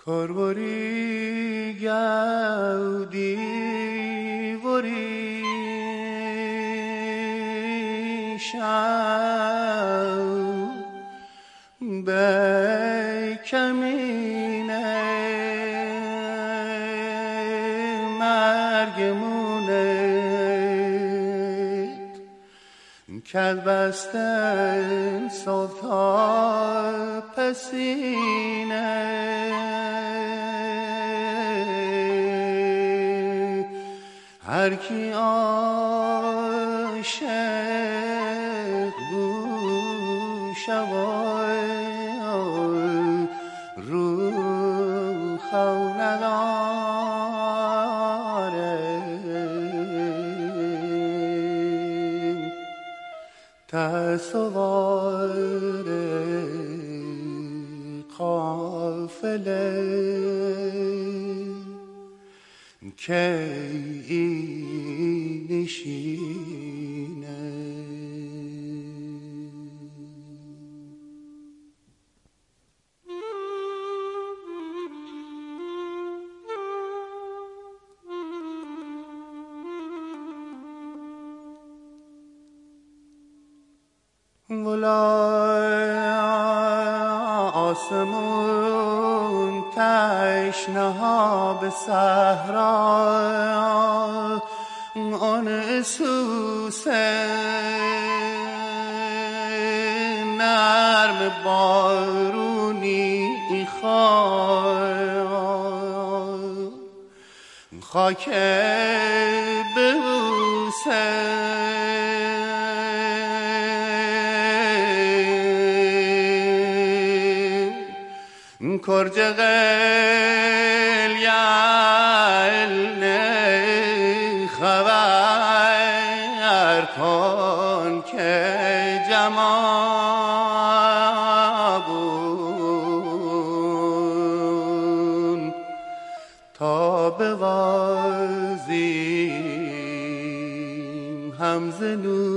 Korvori gaudi vori shau be kamine margemune kad basten softa pasine هر کی عاشق بود شوای رو خو نداره تصور قافله که این نشینه ولای آسمون تشنه ها به صحرا آن سوس نرم بارونی خاک ببوسه کرج قلیل خبر کن که جمابون تا بوازیم همزنو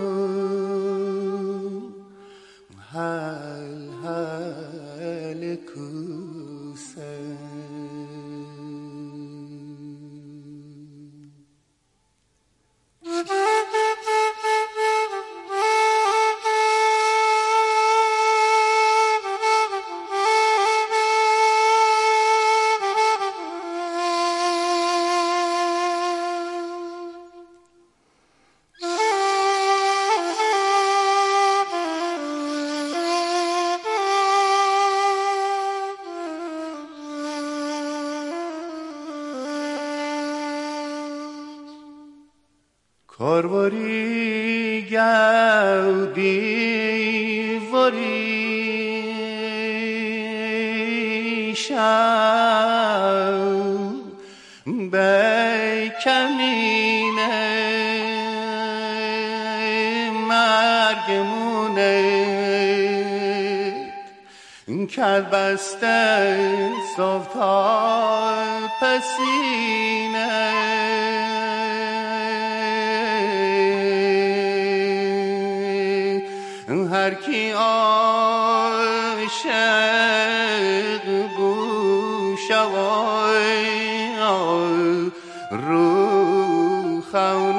korvori gaudi vori shau be kamine margemune kad basten softa pasine هر کی عاشق بود شوای رو خو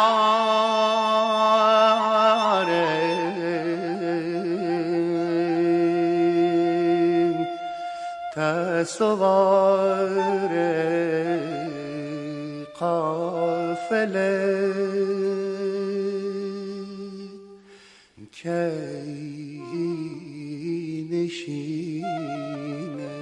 نداره تصور قافله که نشینه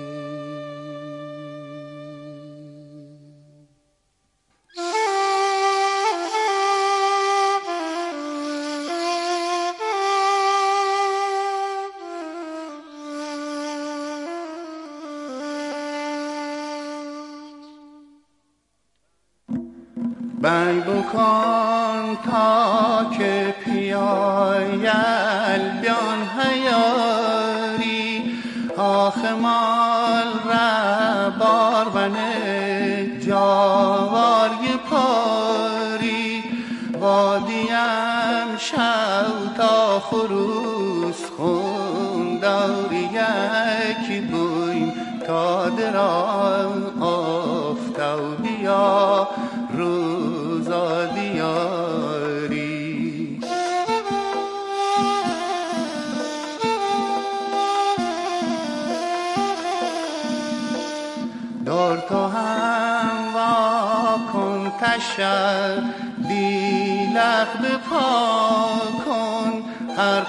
بنگ بکن تا که پیایل بیان هیاری آخه مال ربار بنه جاواری پاری وادیم شو تا خروس خون داری یکی بویم تا درا آفتابیا روزا دیاری دور تو هم وا کن دیلق بپا کن هر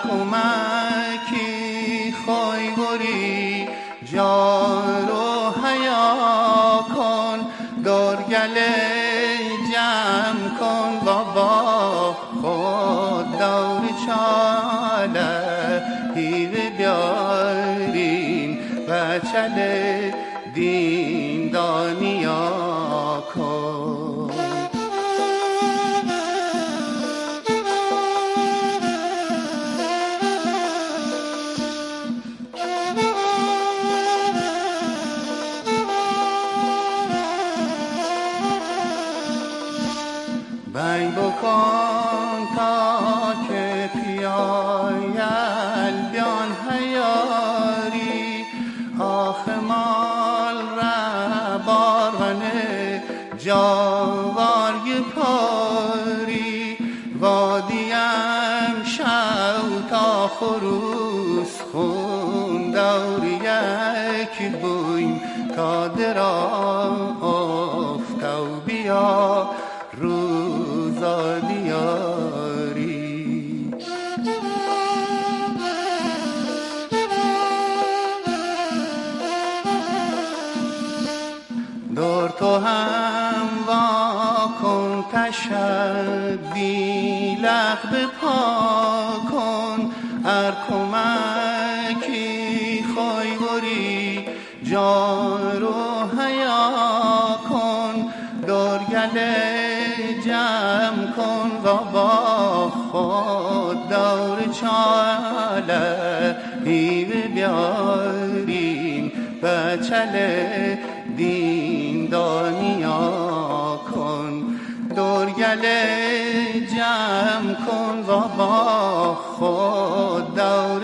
کمکی خوی بری جارو حیا کن دور گله جمع کن بابا خود دور چاله هیوه بیارین بچله دین دانیا کن بنگ بکن تا که پیایل بیان حیاری آخ مال را بارونه جاواری پاری وادیم شو تا خروس خون دور یک بویم تا درا افتو بیا روزا دیاری دور تو هم وا کن دیلق بپا کن هر کمکی خوی بری جارو حیا کن دور گله جمع کن و با خود دور چاله هیوه بیارین بچله دین دانیا کن دور گله جمع کن و با خود دور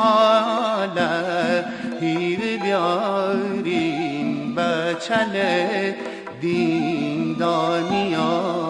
چاله هیوه بیارین بچله دین دانیا